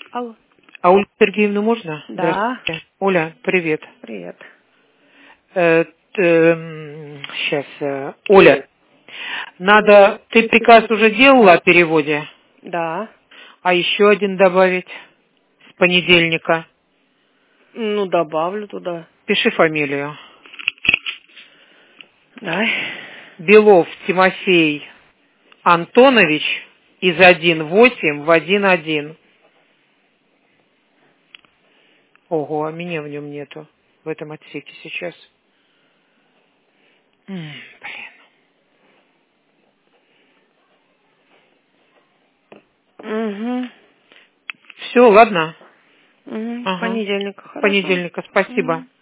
Алло. А Ольгу Сергеевну можно? Да. Здравствуйте. Оля, привет. Привет. Сейчас, Оля, ты приказ уже делала о переводе? Да. А еще один добавить с понедельника? Ну, добавлю туда. Пиши фамилию. Давай. Белов Тимофей Антонович из 1.8 в 1.1. Ого, а меня в нем нету. В этом отсеке сейчас. Блин. Угу. Все, ладно? Угу. Ага. Понедельника, хорошо. Понедельника, спасибо. Угу.